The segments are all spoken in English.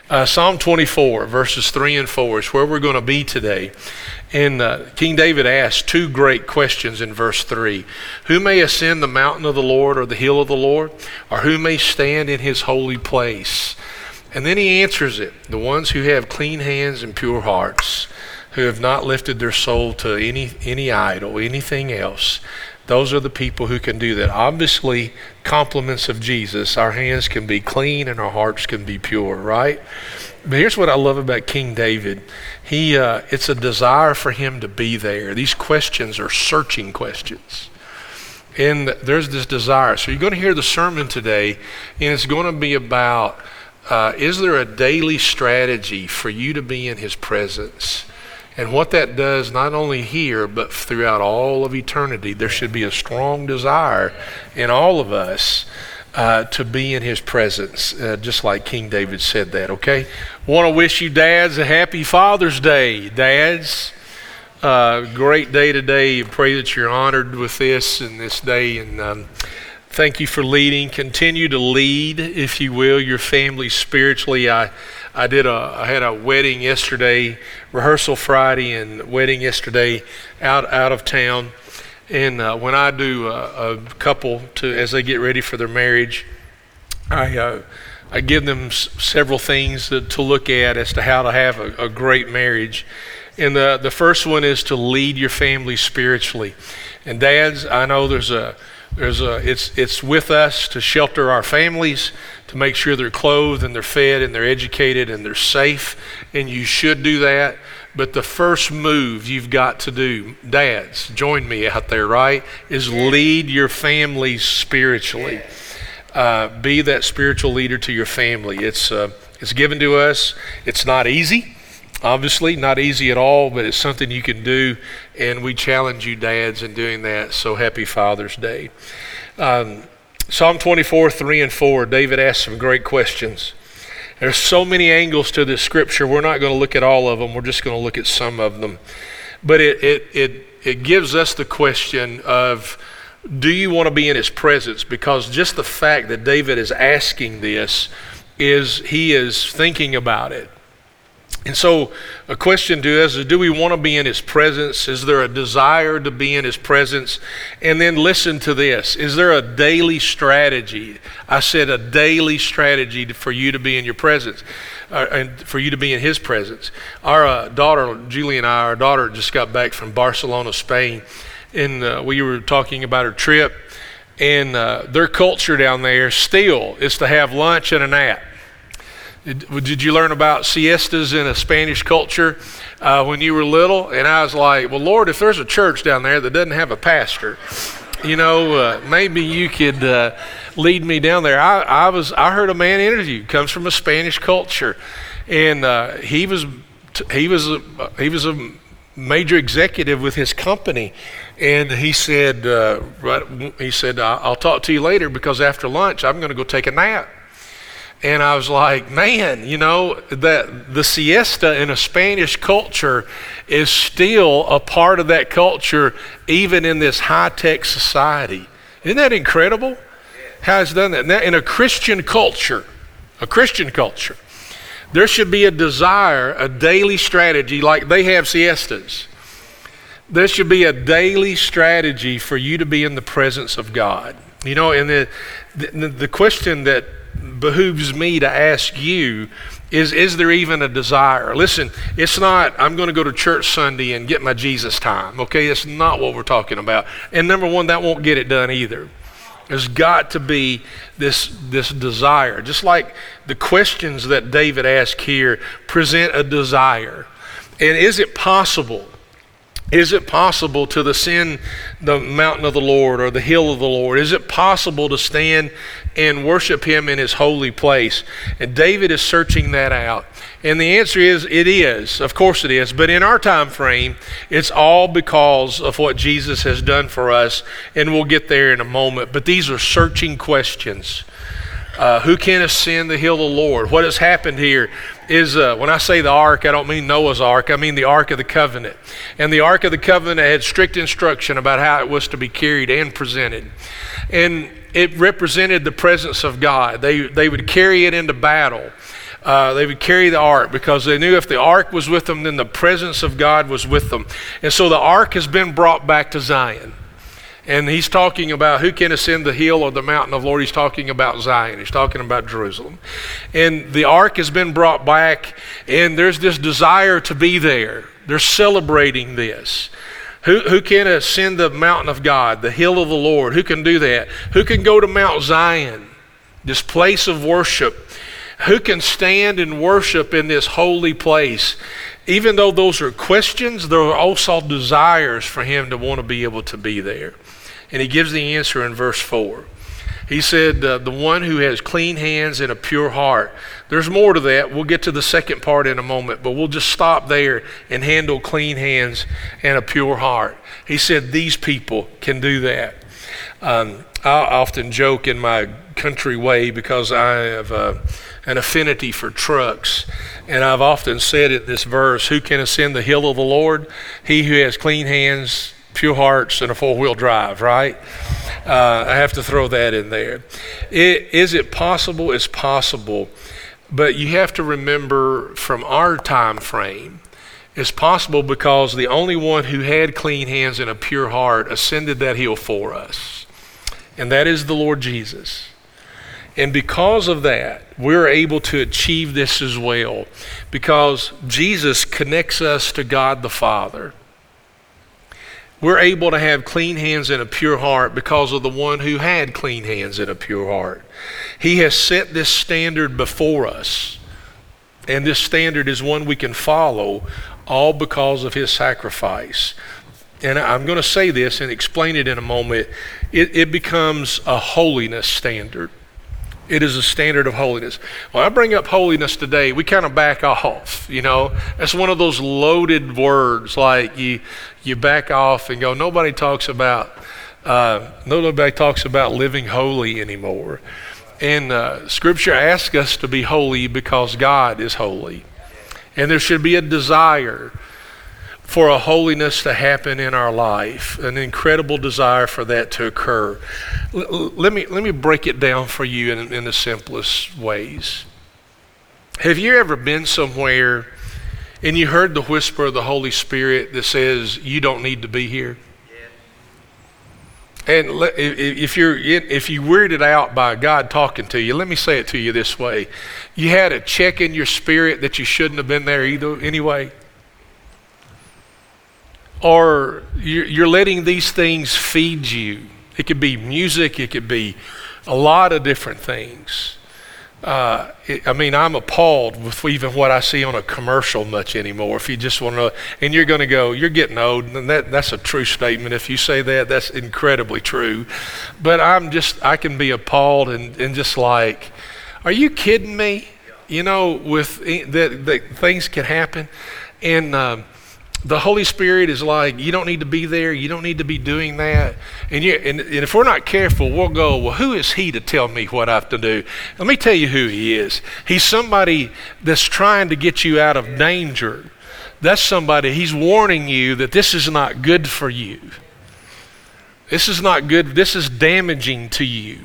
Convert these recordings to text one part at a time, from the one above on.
Psalm 24, verses 3 and 4 is where we're going to be today. And King David asked two great questions in verse 3. Who may ascend the mountain of the Lord or the hill of the Lord? Or who may stand in his holy place? And then he answers it. The ones who have clean hands and pure hearts, who have not lifted their soul to any idol, anything else. Those are the people who can do that. Obviously, compliments of Jesus. Our hands can be clean and our hearts can be pure, right? But here's what I love about King David. It's a desire for him to be there. These questions are searching questions. And there's this desire. So you're going to hear the sermon today, and it's going to be about, is there a daily strategy for you to be in his presence? And what that does, not only here, but throughout all of eternity, there should be a strong desire in all of us to be in his presence, just like King David said that, okay? Want to wish you dads a happy Father's Day. Dads, great day today. Pray that you're honored with this and this day. And thank you for leading. Continue to lead, if you will, your family spiritually. I had a wedding yesterday, rehearsal Friday, and wedding yesterday out of town. And when I do a couple as they get ready for their marriage, I give them several things to look at as to how to have a great marriage. And the first one is to lead your family spiritually. And dads, I know it's with us to shelter our families, to make sure they're clothed and they're fed and they're educated and they're safe, and you should do that. But the first move you've got to do, dads, join me out there, right, is lead your family spiritually. Be that spiritual leader to your family. It's given to us. It's not easy. Obviously, not easy at all, but it's something you can do, and we challenge you, dads, in doing that. So happy Father's Day. Psalm 24, 3 and 4, David asked some great questions. There's so many angles to this scripture. We're not going to look at all of them. We're just going to look at some of them. But it gives us the question of, do you want to be in his presence? Because just the fact that David is asking this he is thinking about it. And so a question to us is, do we want to be in his presence? Is there a desire to be in his presence? And then listen to this. Is there a daily strategy? I said a daily strategy for you to be in your presence, and for you to be in his presence. Our daughter, Julie and I, our daughter just got back from Barcelona, Spain, and we were talking about her trip. And their culture down there still is to have lunch and a nap. Did you learn about siestas in a Spanish culture when you were little? And I was like, well, Lord, if there's a church down there that doesn't have a pastor, maybe you could lead me down there. I heard a man interview, comes from a Spanish culture, and he was a major executive with his company, and he said, I'll talk to you later because after lunch I'm going to go take a nap. And I was like, man, that the siesta in a Spanish culture is still a part of that culture, even in this high-tech society. Isn't that incredible? How it's done that. Now, in a Christian culture, there should be a desire, a daily strategy, like they have siestas. There should be a daily strategy for you to be in the presence of God. And the question that behooves me to ask you is there even a desire? Listen, it's not, I'm going to go to church Sunday and get my Jesus time, okay? That's not what we're talking about. And number one, that won't get it done either. There's got to be this desire. Just like the questions that David asked here present a desire. And is it possible to ascend the mountain of the Lord or the hill of the Lord? Is it possible to stand and worship him in his holy place? And David is searching that out. And the answer is, it is. Of course it is. But in our time frame, it's all because of what Jesus has done for us. And we'll get there in a moment. But these are searching questions. Who can ascend the hill of the Lord? What has happened here is, when I say the ark, I don't mean Noah's ark. I mean the Ark of the Covenant. And the Ark of the Covenant had strict instruction about how it was to be carried and presented. And it represented the presence of God. They would carry it into battle. They would carry the ark because they knew if the ark was with them, then the presence of God was with them. And so the ark has been brought back to Zion. And he's talking about who can ascend the hill or the mountain of the Lord. He's talking about Zion. He's talking about Jerusalem. And the ark has been brought back, and there's this desire to be there. They're celebrating this. Who can ascend the mountain of God, the hill of the Lord? Who can do that? Who can go to Mount Zion, this place of worship? Who can stand and worship in this holy place? Even though those are questions, there are also desires for him to want to be able to be there. And he gives the answer in verse 4. He said, the one who has clean hands and a pure heart. There's more to that. We'll get to the second part in a moment, but we'll just stop there and handle clean hands and a pure heart. He said these people can do that. I often joke in my country way because I have an affinity for trucks. And I've often said in this verse, who can ascend the hill of the Lord? He who has clean hands, pure hearts, and a four-wheel drive, right? I have to throw that in there. Is it possible? It's possible. But you have to remember from our time frame, it's possible because the only one who had clean hands and a pure heart ascended that hill for us. And that is the Lord Jesus. And because of that, we're able to achieve this as well. Because Jesus connects us to God the Father. We're able to have clean hands and a pure heart because of the one who had clean hands and a pure heart. He has set this standard before us. And this standard is one we can follow, all because of his sacrifice. And I'm going to say this and explain it in a moment. It becomes a holiness standard. It is a standard of holiness. When I bring up holiness today, we kind of back off, you know. That's one of those loaded words, like you back off and go, nobody talks about living holy anymore. And Scripture asks us to be holy because God is holy. And there should be a desire for a holiness to happen in our life, an incredible desire for that to occur. Let me break it down for you in the simplest ways. Have you ever been somewhere and you heard the whisper of the Holy Spirit that says, you don't need to be here? And if you weirded out by God talking to you, let me say it to you this way. You had a check in your spirit that you shouldn't have been there either anyway. Or you're letting these things feed you. It could be music. It could be a lot of different things. I'm appalled with even what I see on a commercial much anymore. If you just want to know, and you're going to go, you're getting old, and that's a true statement. If you say that, that's incredibly true. But I can be appalled and just like, are you kidding me? You know, with that things can happen. And the Holy Spirit is like, you don't need to be there. You don't need to be doing that. And if we're not careful, we'll go, well, who is he to tell me what I have to do? Let me tell you who he is. He's somebody that's trying to get you out of danger. That's somebody, he's warning you that this is not good for you. This is not good. This is damaging to you.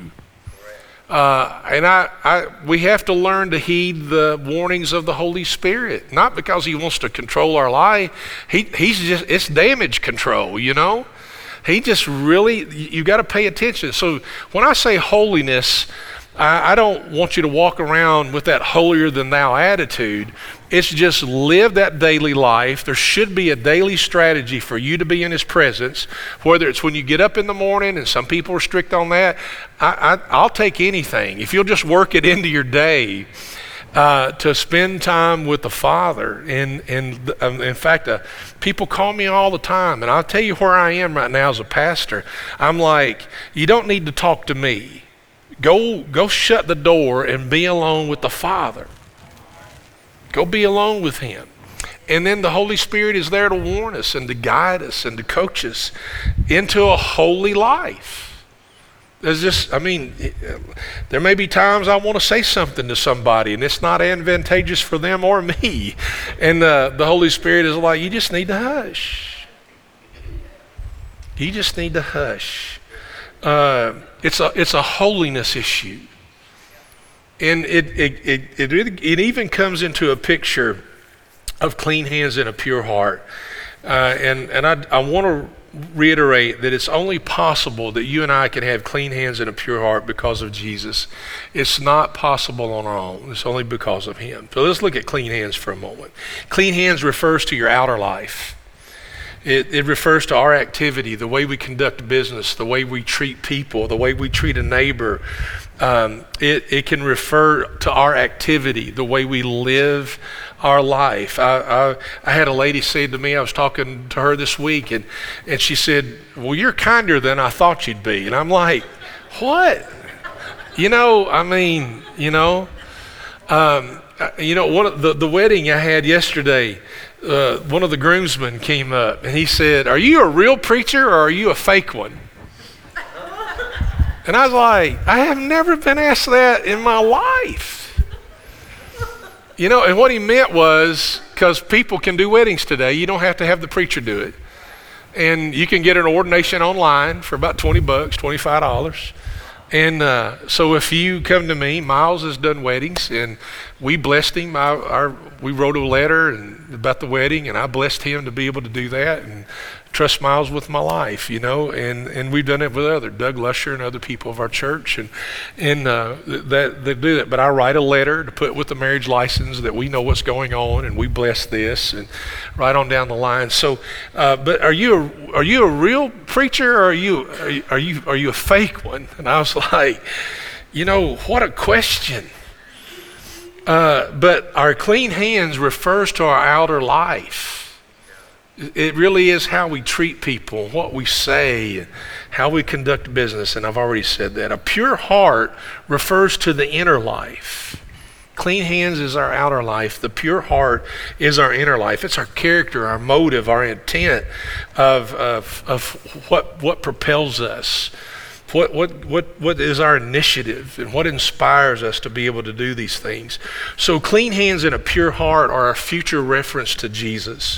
We have to learn to heed the warnings of the Holy Spirit, not because he wants to control our life. It's damage control, you know. He just really, you got to pay attention. So when I say holiness, I don't want you to walk around with that holier than thou attitude. It's just live that daily life. There should be a daily strategy for you to be in his presence, whether it's when you get up in the morning, and some people are strict on that. I'll take anything. If you'll just work it into your day to spend time with the Father. And in fact, people call me all the time, and I'll tell you where I am right now as a pastor. I'm like, you don't need to talk to me. Go shut the door and be alone with the Father. Go be alone with him. And then the Holy Spirit is there to warn us and to guide us and to coach us into a holy life. There may be times I want to say something to somebody and it's not advantageous for them or me. And the Holy Spirit is like, you just need to hush. You just need to hush. It's a holiness issue. And it even comes into a picture of clean hands and a pure heart. And I want to reiterate that it's only possible that you and I can have clean hands and a pure heart because of Jesus. It's not possible on our own. It's only because of him. So let's look at clean hands for a moment. Clean hands refers to your outer life. It refers to our activity, the way we conduct business, the way we treat people, the way we treat a neighbor. It can refer to our activity, the way we live our life. I had a lady say to me, I was talking to her this week, and she said, well, you're kinder than I thought you'd be. And I'm like, what? One of the wedding I had yesterday, one of the groomsmen came up and he said, are you a real preacher or are you a fake one? And I was like, I have never been asked that in my life. And what he meant was, because people can do weddings today, you don't have to have the preacher do it. And you can get an ordination online for about $20, $25. And so if you come to me, Miles has done weddings, and we blessed him. We wrote a letter about the wedding, and I blessed him to be able to do that and trust Miles with my life, and we've done it with Doug Lusher and other people of our church, and that they do that. But I write a letter to put with the marriage license that we know what's going on, and we bless this, and right on down the line. So, but are you a real preacher, or are you a fake one? And I was like, what a question. But our clean hands refers to our outer life. It really is how we treat people, what we say, how we conduct business, and I've already said that. A pure heart refers to the inner life. Clean hands is our outer life. The pure heart is our inner life. It's our character, our motive, our intent of what propels us. What is our initiative, and what inspires us to be able to do these things. So clean hands and a pure heart are a future reference to Jesus.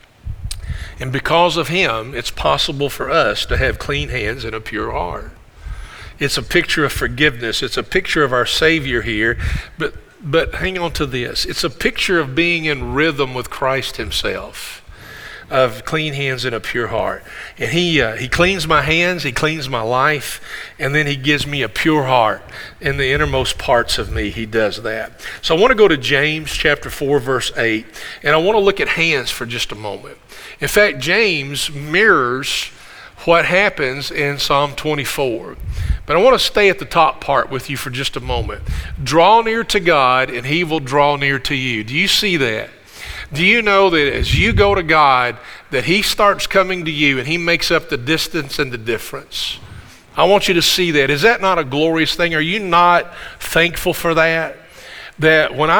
And because of him, it's possible for us to have clean hands and a pure heart. It's a picture of forgiveness. It's a picture of our Savior here. But hang on to this. It's a picture of being in rhythm with Christ himself, of clean hands and a pure heart. And he cleans my hands, he cleans my life, and then he gives me a pure heart. In the innermost parts of me, he does that. So I want to go to James chapter 4, verse 8, and I want to look at hands for just a moment. In fact, James mirrors what happens in Psalm 24. But I want to stay at the top part with you for just a moment. Draw near to God, and he will draw near to you. Do you see that? Do you know that as you go to God, that he starts coming to you and he makes up the distance and the difference? I want you to see that. Is that not a glorious thing? Are you not thankful for that? That when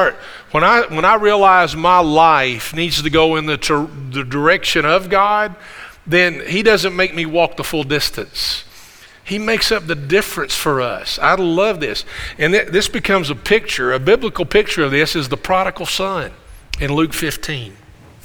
I realize my life needs to go in the direction of God, then he doesn't make me walk the full distance. He makes up the difference for us. I love this. And this becomes a biblical picture of this is the prodigal son in Luke 15.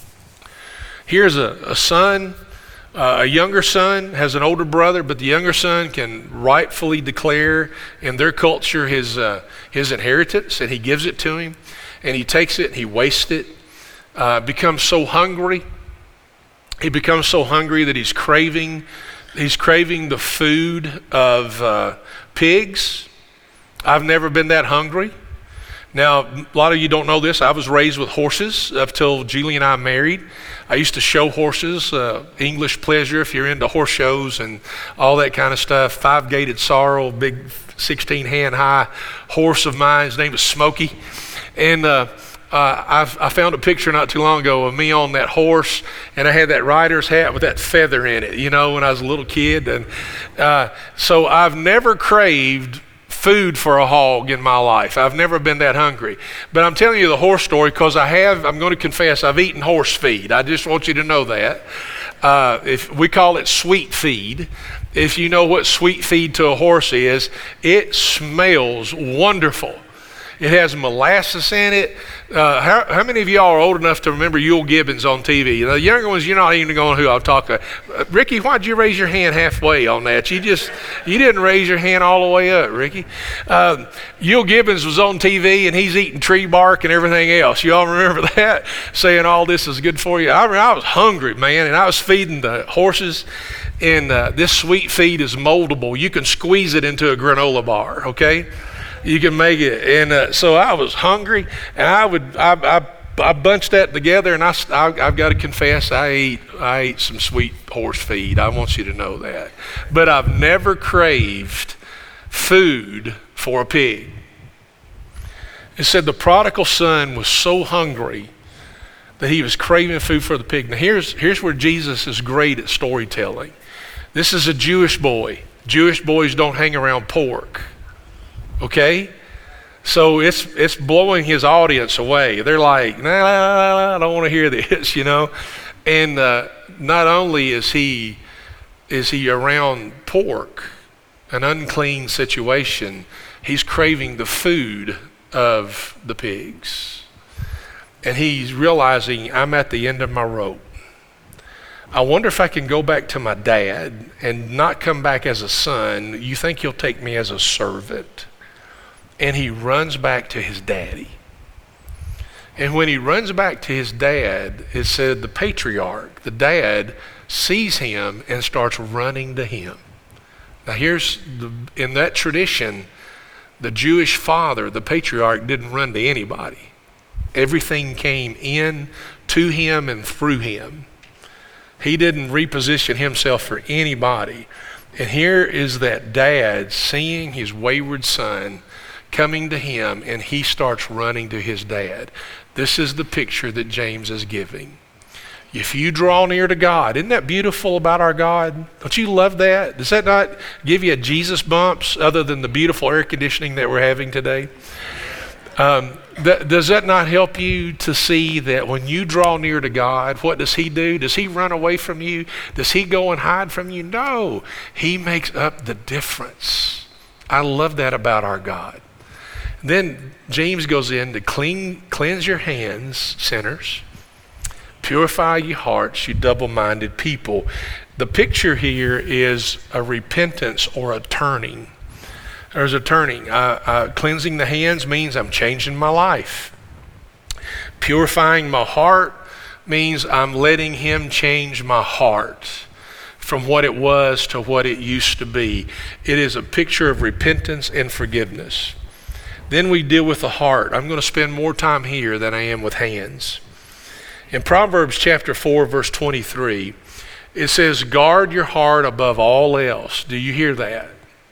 Here's a son, a younger son has an older brother, but the younger son can rightfully declare in their culture his inheritance, and he gives it to him, and he takes it and he wastes it, becomes so hungry. He becomes so hungry that he's craving the food of pigs. I've never been that hungry. Now, a lot of you don't know this. I was raised with horses up till Julie and I married. I used to show horses, English Pleasure, if you're into horse shows and all that kind of stuff. 5-gated sorrel, big 16-hand high horse of mine. His name was Smokey. And I found a picture not too long ago of me on that horse, and I had that rider's hat with that feather in it, when I was a little kid. And so I've never craved food for a hog in my life. I've never been that hungry. But I'm telling you the horse story because I'm going to confess, I've eaten horse feed. I just want you to know that. If we call it sweet feed. If you know what sweet feed to a horse is, it smells wonderful. It has molasses in it. How many of y'all are old enough to remember Yule Gibbons on TV? The younger ones, you're not even going who I'll talk about. Ricky, why'd you raise your hand halfway on that? You didn't raise your hand all the way up, Ricky. Yule Gibbons was on TV and he's eating tree bark and everything else. You all remember that? Saying all this is good for you. I was hungry, man, and I was feeding the horses. And this sweet feed is moldable. You can squeeze it into a granola bar, okay? You can make it. And so I was hungry, and I bunched that together, and I've got to confess, I ate some sweet horse feed. I want you to know that. But I've never craved food for a pig. It said the prodigal son was so hungry that he was craving food for the pig. Now here's where Jesus is great at storytelling. This is a Jewish boy. Jewish boys don't hang around pork. Okay? So it's blowing his audience away. They're like, nah, I don't want to hear this, you know. And not only is he around pork, an unclean situation, he's craving the food of the pigs. And he's realizing, I'm at the end of my rope. I wonder if I can go back to my dad and not come back as a son. You think he'll take me as a servant? And he runs back to his daddy. And when he runs back to his dad, it said the patriarch, the dad, sees him and starts running to him. Now in that tradition, the Jewish father, the patriarch, didn't run to anybody. Everything came in to him and through him. He didn't reposition himself for anybody. And here is that dad seeing his wayward son coming to him, and he starts running to his dad. This is the picture that James is giving. If you draw near to God, isn't that beautiful about our God? Don't you love that? Does that not give you a Jesus bumps other than the beautiful air conditioning that we're having today? Does that not help you to see that when you draw near to God, what does he do? Does he run away from you? Does he go and hide from you? No, he makes up the difference. I love that about our God. Then James goes in to cleanse your hands, sinners. Purify your hearts, you double-minded people. The picture here is a repentance or a turning. There's a turning. Cleansing the hands means I'm changing my life. Purifying my heart means I'm letting him change my heart from what it was to what it used to be. It is a picture of repentance and forgiveness. Then we deal with the heart. I'm going to spend more time here than I am with hands. In Proverbs chapter 4, verse 23, it says, guard your heart above all else. Do you hear that?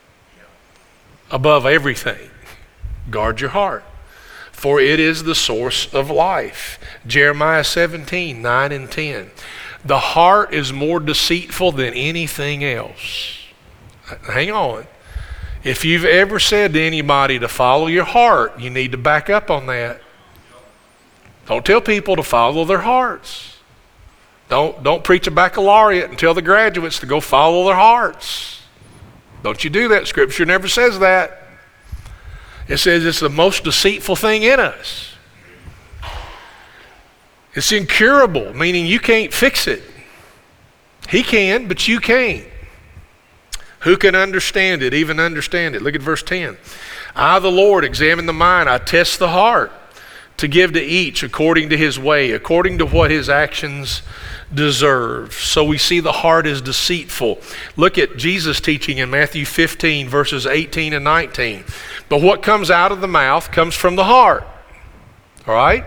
Above everything. Guard your heart, for it is the source of life. Jeremiah 17, 9 and 10. The heart is more deceitful than anything else. Hang on. If you've ever said to anybody to follow your heart, you need to back up on that. Don't tell people to follow their hearts. Don't preach a baccalaureate and tell the graduates to go follow their hearts. Don't you do that. Scripture never says that. It says it's the most deceitful thing in us. It's incurable, meaning you can't fix it. He can, but you can't. Who can understand it, even understand it? Look at verse 10. I, the Lord, examine the mind. I test the heart to give to each according to his way, according to what his actions deserve. So we see the heart is deceitful. Look at Jesus' teaching in Matthew 15, verses 18 and 19. But what comes out of the mouth comes from the heart. All right?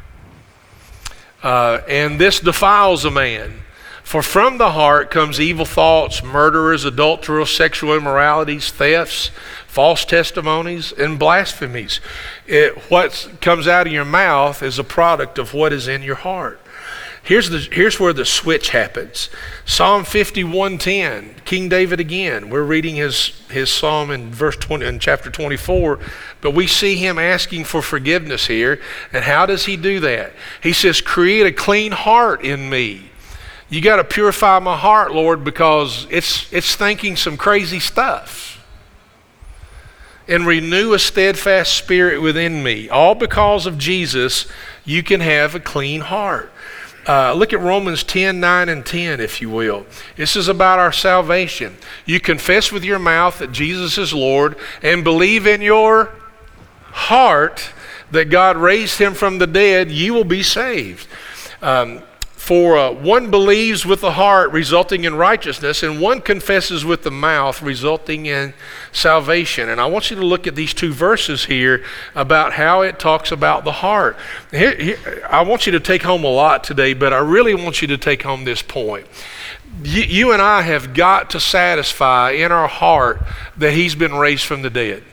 And this defiles a man. For from the heart comes evil thoughts, murderers, adulterers, sexual immoralities, thefts, false testimonies, and blasphemies. What comes out of your mouth is a product of what is in your heart. Here's where the switch happens. Psalm 51:10, King David again. We're reading his psalm in chapter 24, but we see him asking for forgiveness here. And how does he do that? He says, create a clean heart in me. You got to purify my heart, Lord, because it's thinking some crazy stuff. and renew a steadfast spirit within me. All because of Jesus, you can have a clean heart. Look at Romans 10, 9, and 10, if you will. This is about our salvation. You confess with your mouth that Jesus is Lord and believe in your heart that God raised him from the dead, you will be saved. For one believes with the heart, resulting in righteousness, and one confesses with the mouth, resulting in salvation. And I want you to look at these two verses here about how it talks about the heart. I want you to take home a lot today, but I really want you to take home this point. You and I have got to satisfy in our heart that he's been raised from the dead.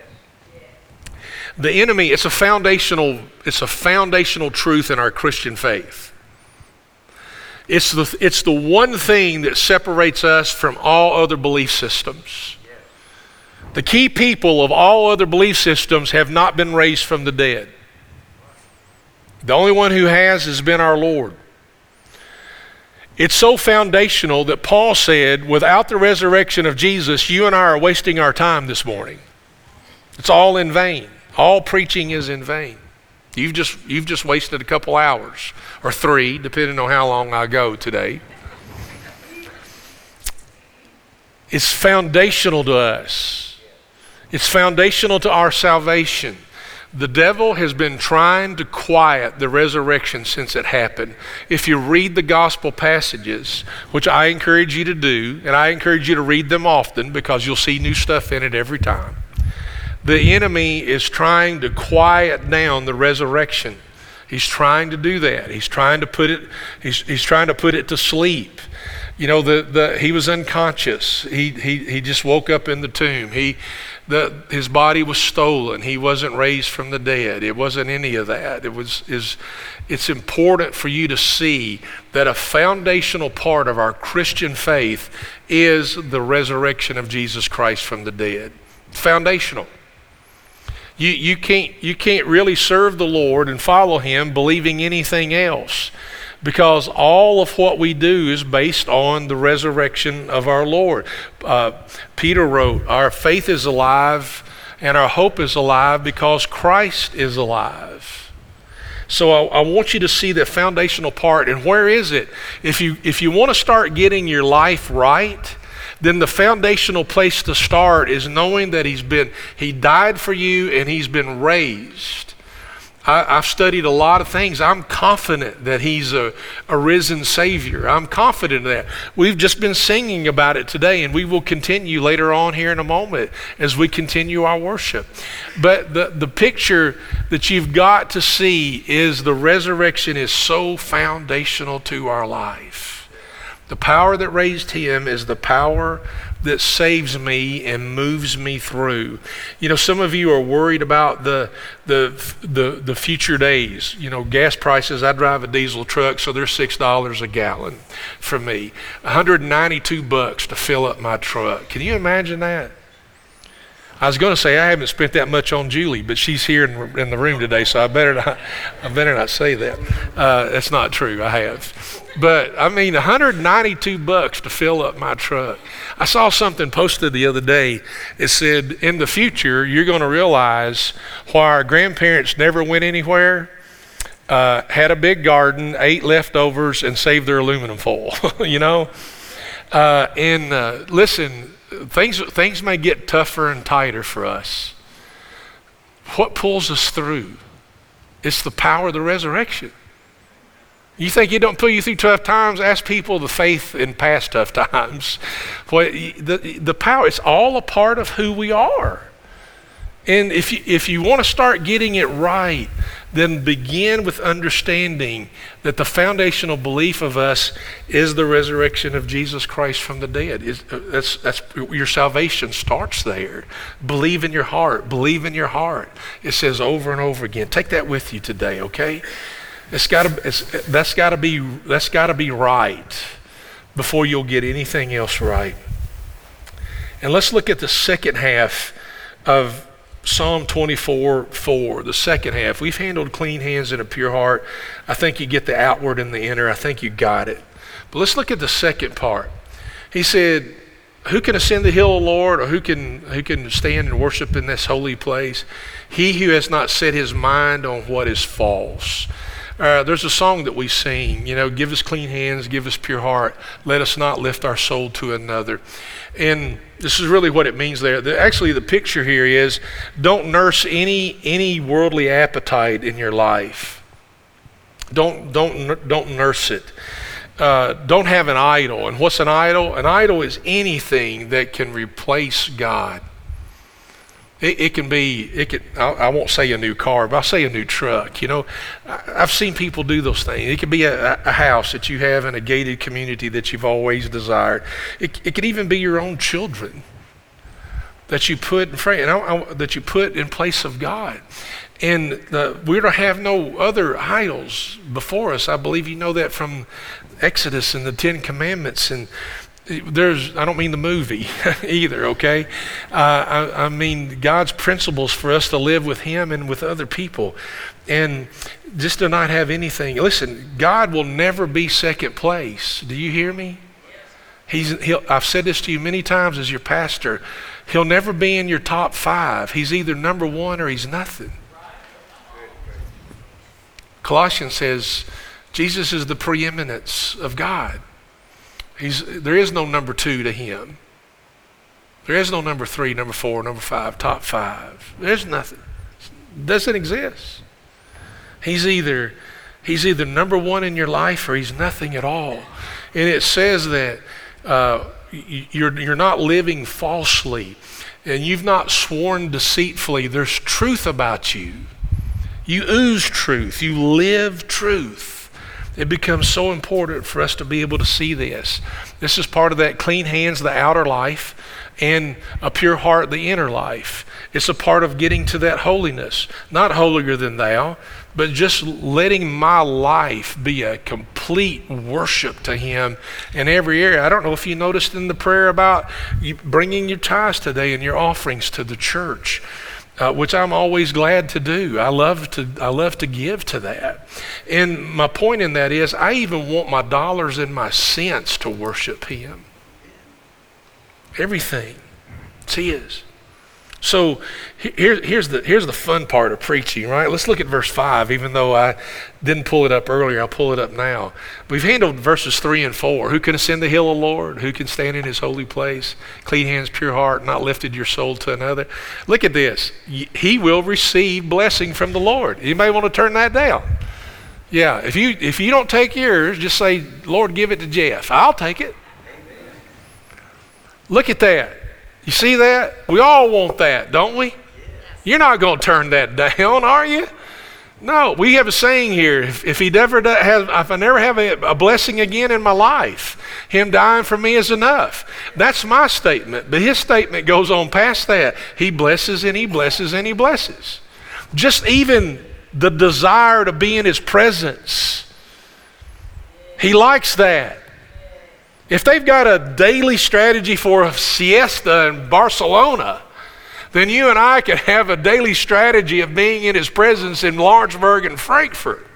The enemy, it's a foundational truth in our Christian faith. It's the one thing that separates us from all other belief systems. The key people of all other belief systems have not been raised from the dead. The only one who has been our Lord. It's so foundational that Paul said, without the resurrection of Jesus, you and I are wasting our time this morning. It's all in vain. All preaching is in vain. You've just wasted a couple hours, or 3, depending on how long I go today. It's foundational to us. It's foundational to our salvation. The devil has been trying to quiet the resurrection since it happened. If you read the gospel passages, which I encourage you to do, and I encourage you to read them often because you'll see new stuff in it every time. The enemy is trying to quiet down the resurrection. He's trying to do that. He's trying to put it. He's trying to put it to sleep. You know, he was unconscious. He just woke up in the tomb. His body was stolen. He wasn't raised from the dead. It wasn't any of that. It's important for you to see that a foundational part of our Christian faith is the resurrection of Jesus Christ from the dead. Foundational. You can't really serve the Lord and follow him believing anything else, because all of what we do is based on the resurrection of our Lord. Peter wrote, our faith is alive and our hope is alive because Christ is alive. So I want you to see the foundational part. And where is it? If you want to start getting your life right, then the foundational place to start is knowing that he died for you and he's been raised. I've studied a lot of things. I'm confident that he's a risen Savior. I'm confident of that. We've just been singing about it today, and we will continue later on here in a moment as we continue our worship. But the picture that you've got to see is the resurrection is so foundational to our life. The power that raised him is the power that saves me and moves me through. You know, some of you are worried about the future days. You know, gas prices. I drive a diesel truck, so they're $6 a gallon for me. $192 to fill up my truck. Can you imagine that? I was going to say I haven't spent that much on Julie, but she's here in the room today, so I better not say that. That's not true. I have. But I mean, $192 to fill up my truck. I saw something posted the other day. It said, in the future, you're going to realize why our grandparents never went anywhere, had a big garden, ate leftovers, and saved their aluminum foil. You know? Listen, things may get tougher and tighter for us. What pulls us through? It's the power of the resurrection. You think it don't pull you through tough times? Ask people the faith in past tough times. The power, it's all a part of who we are. And if you want to start getting it right, then begin with understanding that the foundational belief of us is the resurrection of Jesus Christ from the dead. That's your salvation starts there. Believe in your heart. Believe in your heart. It says over and over again. Take that with you today, okay? That's got to be right before you'll get anything else right. And let's look at the second half of Psalm 24:4, the second half. We've handled clean hands and a pure heart. I think you get the outward and the inner. I think you got it. But let's look at the second part. He said, who can ascend the hill of the Lord, or who can stand and worship in this holy place? He who has not set his mind on what is false. There's a song that we sing, give us clean hands, give us pure heart. Let us not lift our soul to another. And this is really what it means there. Actually, the picture here is, don't nurse any worldly appetite in your life. Don't nurse it. Don't have an idol. And what's an idol? An idol is anything that can replace God. It can be, I won't say a new car, but I'll say a new truck. I've seen people do those things. It could be a house that you have in a gated community that you've always desired. It could even be your own children that you put in place of God. And we're to have no other idols before us. I believe you know that from Exodus and the Ten Commandments. And I don't mean the movie either, okay? I mean God's principles for us to live with Him and with other people. And just to not have anything. Listen, God will never be second place. Do you hear me? I've said this to you many times as your pastor. He'll never be in your top 5. He's either number 1 or He's nothing. Colossians says Jesus is the preeminence of God. There is no number 2 to Him. There is no number 3, number 4, number 5, top 5. There's nothing. It doesn't exist. He's either number 1 in your life or He's nothing at all. And it says that you're not living falsely, and you've not sworn deceitfully. There's truth about you. You ooze truth. You live truth. It becomes so important for us to be able to see this. This is part of that clean hands, the outer life, and a pure heart, the inner life. It's a part of getting to that holiness. Not holier than thou, but just letting my life be a complete worship to Him in every area. I don't know if you noticed in the prayer about you bringing your tithes today and your offerings to the church. Which I'm always glad to do. I love to give to that. And my point in that is, I even want my dollars and my cents to worship Him. Everything. It's His. So here's the fun part of preaching, right? Let's look at verse 5. Even though I didn't pull it up earlier, I'll pull it up now. We've handled verses 3 and 4. Who can ascend the hill of the Lord? Who can stand in His holy place? Clean hands, pure heart, not lifted your soul to another. Look at this. He will receive blessing from the Lord. Anybody want to turn that down? Yeah, if you don't take yours, just say, Lord, give it to Jeff. I'll take it. Look at that. You see that? We all want that, don't we? Yes. You're not going to turn that down, are you? No, we have a saying here. If I never have a blessing again in my life, Him dying for me is enough. That's my statement. But His statement goes on past that. He blesses and He blesses and He blesses. Just even the desire to be in His presence. He likes that. If they've got a daily strategy for a siesta in Barcelona, then you and I can have a daily strategy of being in His presence in Lawrenceburg and Frankfurt.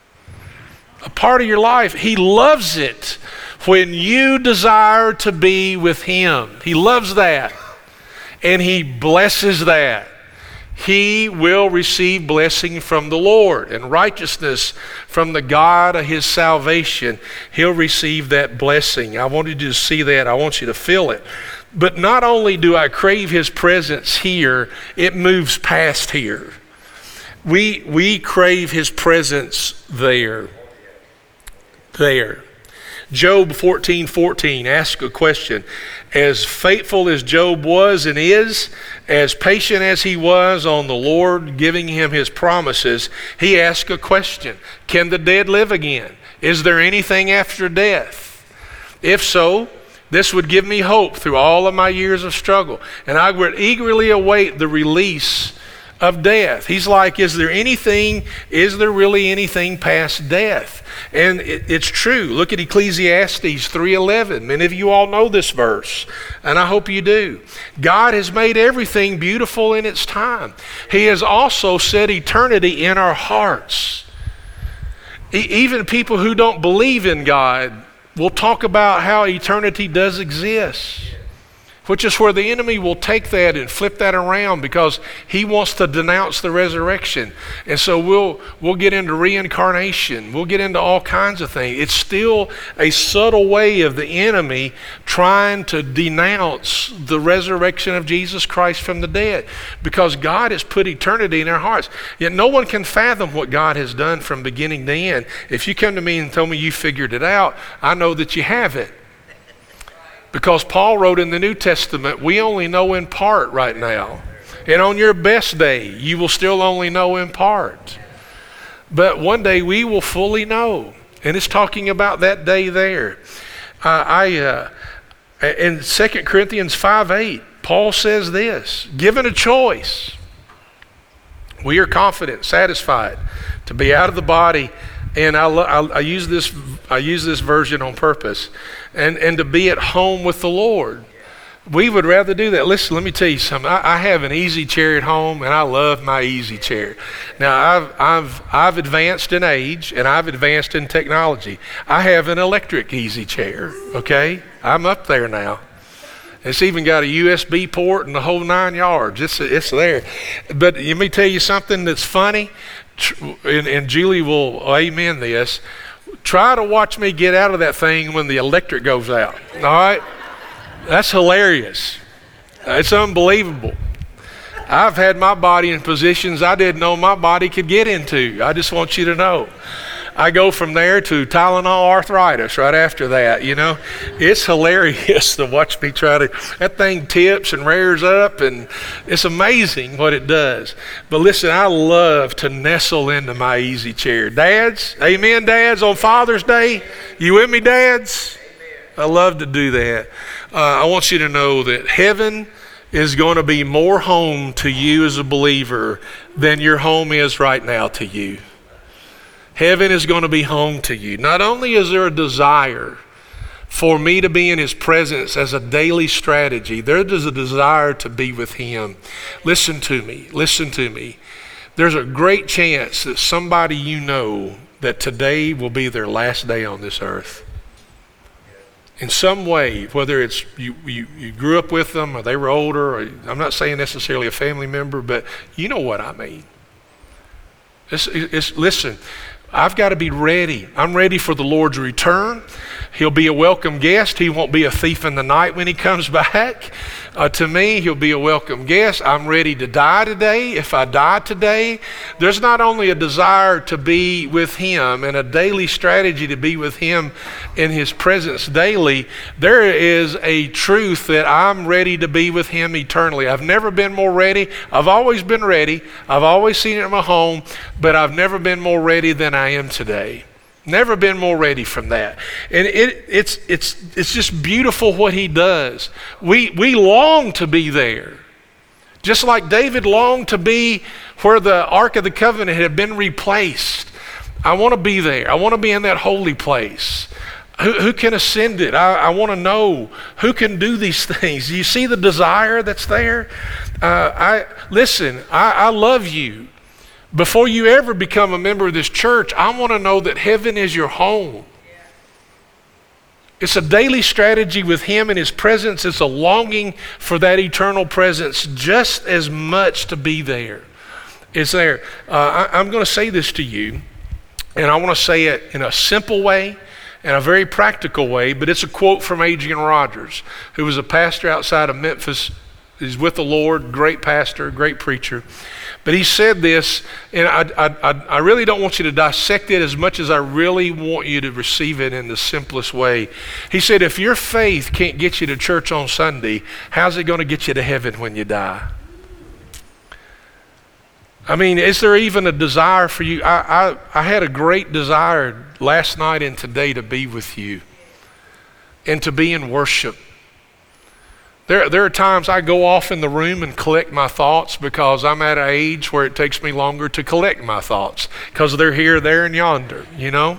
A part of your life. He loves it when you desire to be with Him. He loves that. And He blesses that. He will receive blessing from the Lord and righteousness from the God of His salvation. He'll receive that blessing. I wanted you to see that. I want you to feel it. But not only do I crave His presence here, it moves past here. We crave His presence there. There. Job 14:14 asks a question. As faithful as Job was and is, as patient as he was on the Lord giving him His promises, he asked a question. Can the dead live again? Is there anything after death? If so, this would give me hope through all of my years of struggle. And I would eagerly await the release of death. He's like, is there really anything past death? And it's true. Look at Ecclesiastes 3:11. Many of you all know this verse, and I hope you do. God has made everything beautiful in its time. He has also set eternity in our hearts. Even people who don't believe in God will talk about how eternity does exist. which is where the enemy will take that and flip that around because he wants to denounce the resurrection. And so we'll get into reincarnation. We'll get into all kinds of things. It's still a subtle way of the enemy trying to denounce the resurrection of Jesus Christ from the dead, because God has put eternity in our hearts. Yet no one can fathom what God has done from beginning to end. If you come to me and tell me you figured it out, I know that you haven't. Because Paul wrote in the New Testament, we only know in part right now. And on your best day, you will still only know in part. But one day we will fully know. And it's talking about that day there. In 2 Corinthians 5:8, Paul says this, given a choice, we are confident, satisfied to be out of the body. And I use this version on purpose, and to be at home with the Lord. We would rather do that. Listen, let me tell you something. I have an easy chair at home, and I love my easy chair. Now I've advanced in age, and I've advanced in technology. I have an electric easy chair. Okay, I'm up there now. It's even got a USB port and the whole 9 yards. It's there. But let me tell you something that's funny. And Julie will amen this. Try to watch me get out of that thing when the electric goes out. All right? That's hilarious. It's unbelievable. I've had my body in positions I didn't know my body could get into. I just want you to know. I go from there to Tylenol arthritis right after that, you know. It's hilarious to watch me try to, that thing tips and rears up, and it's amazing what it does. But listen, I love to nestle into my easy chair. Dads, amen, dads, on Father's Day. You with me, dads? I love to do that. I want you to know that heaven is going to be more home to you as a believer than your home is right now to you. Heaven is going to be home to you. Not only is there a desire for me to be in His presence as a daily strategy, there is a desire to be with Him. Listen to me. Listen to me. There's a great chance that somebody you know that today will be their last day on this earth. In some way, whether it's you grew up with them or they were older, or I'm not saying necessarily a family member, but you know what I mean. Listen, I've got to be ready. I'm ready for the Lord's return. He'll be a welcome guest. He won't be a thief in the night when He comes back. To me, He'll be a welcome guest. I'm ready to die today. If I die today, there's not only a desire to be with Him and a daily strategy to be with Him in His presence daily, there is a truth that I'm ready to be with Him eternally. I've never been more ready. I've always been ready. I've always seen it in my home, but I've never been more ready than I am today. Never been more ready from that. And it's just beautiful what He does. We long to be there. Just like David longed to be where the Ark of the Covenant had been replaced. I want to be there. I want to be in that holy place. Who can ascend it? I want to know who can do these things. You see the desire that's there? I love you. Before you ever become a member of this church, I want to know that heaven is your home. It's a daily strategy with Him and His presence. It's a longing for that eternal presence just as much to be there. It's there. I'm going to say this to you, and I want to say it in a simple way and a very practical way, but it's a quote from Adrian Rogers, who was a pastor outside of Memphis. He's with the Lord, great pastor, great preacher. But he said this, and I really don't want you to dissect it as much as I really want you to receive it in the simplest way. He said, if your faith can't get you to church on Sunday, how's it going to get you to heaven when you die? I mean, is there even a desire for you? I had a great desire last night and today to be with you and to be in worship. There are times I go off in the room and collect my thoughts because I'm at an age where it takes me longer to collect my thoughts because they're here, there, and yonder, you know.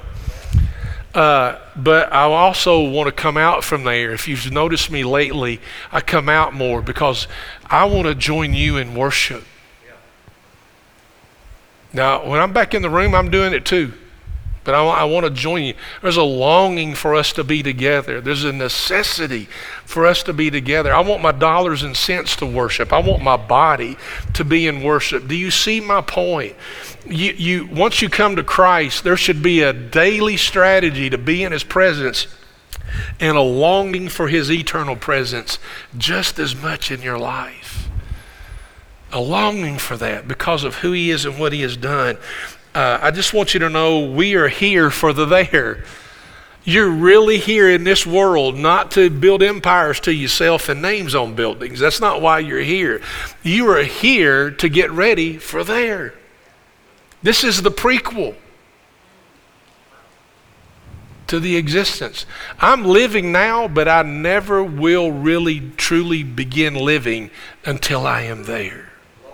But I also want to come out from there. If you've noticed me lately, I come out more because I want to join you in worship. Now, when I'm back in the room, I'm doing it too. But I want to join you. There's a longing for us to be together. There's a necessity for us to be together. I want my dollars and cents to worship. I want my body to be in worship. Do you see my point? Once you come to Christ, there should be a daily strategy to be in his presence and a longing for his eternal presence just as much in your life. A longing for that because of who he is and what he has done. I just want you to know we are here for the there. You're really here in this world not to build empires to yourself and names on buildings. That's not why you're here. You are here to get ready for there. This is the prequel to the existence. I'm living now, but I never will really truly begin living until I am there.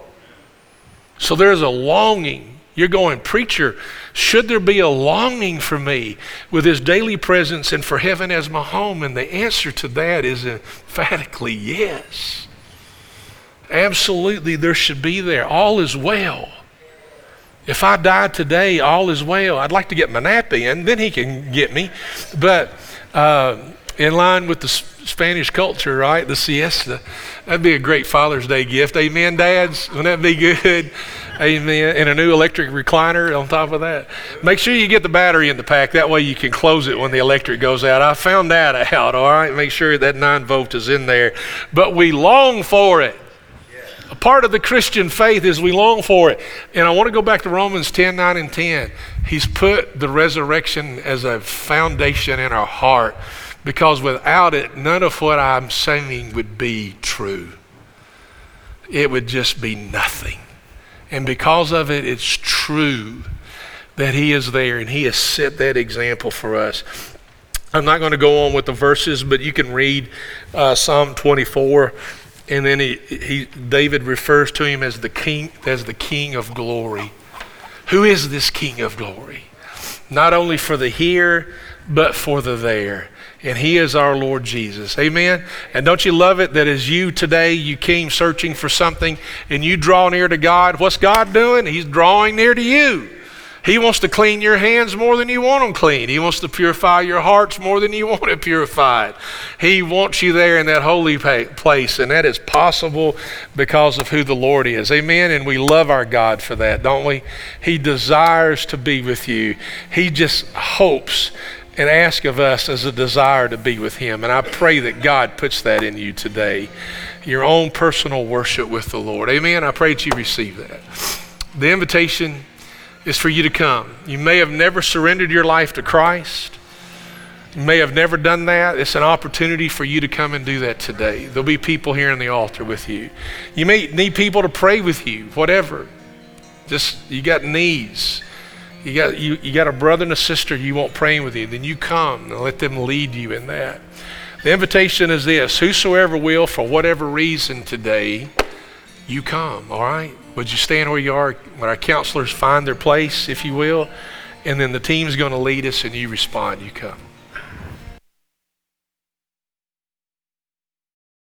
So there's a longing. You're going, preacher, should there be a longing for me with his daily presence and for heaven as my home? And the answer to that is emphatically yes. Absolutely, there should be there. All is well. If I die today, all is well. I'd like to get my nap in, then he can get me. But in line with the Spanish culture, right, the siesta, that'd be a great Father's Day gift. Amen, dads? Wouldn't that be good? Amen. And a new electric recliner on top of that. Make sure you get the battery in the pack. That way you can close it when the electric goes out. I found that out, all right? Make sure that 9-volt is in there. But we long for it. A part of the Christian faith is we long for it. And I want to go back to Romans 10, 9, and 10. He's put the resurrection as a foundation in our heart because without it, none of what I'm saying would be true. It would just be nothing. And because of it, it's true that he is there and he has set that example for us. I'm not going to go on with the verses, but you can read Psalm 24. And then David refers to him as the King of glory. Who is this King of glory? Not only for the here, but for the there. And he is our Lord Jesus. Amen? And don't you love it that as you today, you came searching for something and you draw near to God, what's God doing? He's drawing near to you. He wants to clean your hands more than you want them clean. He wants to purify your hearts more than you want it purified. He wants you there in that holy place, and that is possible because of who the Lord is. Amen? And we love our God for that, don't we? He desires to be with you. He just hopes and asks of us as a desire to be with him. And I pray that God puts that in you today, your own personal worship with the Lord. Amen? I pray that you receive that. The invitation is for you to come. You may have never surrendered your life to Christ. You may have never done that. It's an opportunity for you to come and do that today. There'll be people here in the altar with you. You may need people to pray with you, whatever. Just, you got needs. You got a brother and a sister you want praying with you, then you come and let them lead you in that. The invitation is this: whosoever will, for whatever reason today, you come, all right? Would you stand where you are when our counselors find their place, if you will? And then the team's going to lead us and you respond, you come.